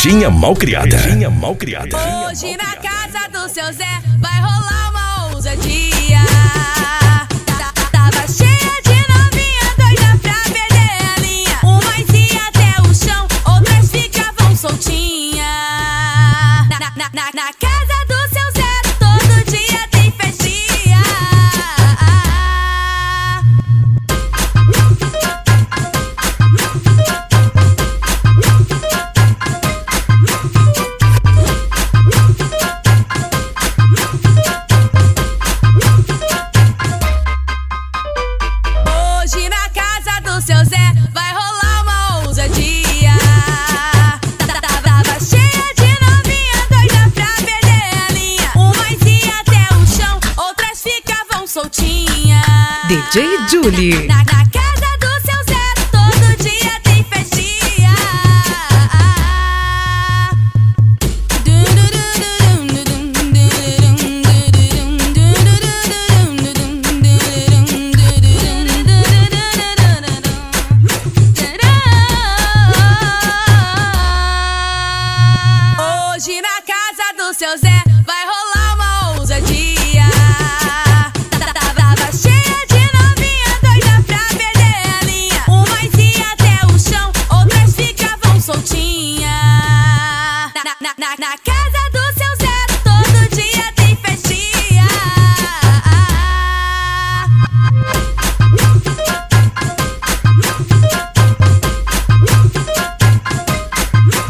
Cervejinha Malcriada. Hoje na casa do seu Zé vai rolar uma ousadia. Tava cheia de novinha doida pra perder a linha. Umas ia até o chão, outras ficavam soltinha. Na casa do seu Zé todo dia tem festinha. Hoje na casa do seu Zé vai rolar uma ousadia. Tava cheia de novinha doida pra perder a linha. Umas ia até o chão, outras ficavam soltinha. DJ Julie. Na casa do seu Zé todo dia tem festinha. Hoje na casa do seu Zé vai rolar uma ousadia. Tava cheia de novinha doida pra perder a linha. Umas ia até o chão, outras ficavam soltinha. Na casa do seu Zé todo dia tem festinha.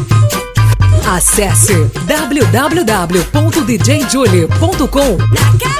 Acesse www.djjulie.com. Na casa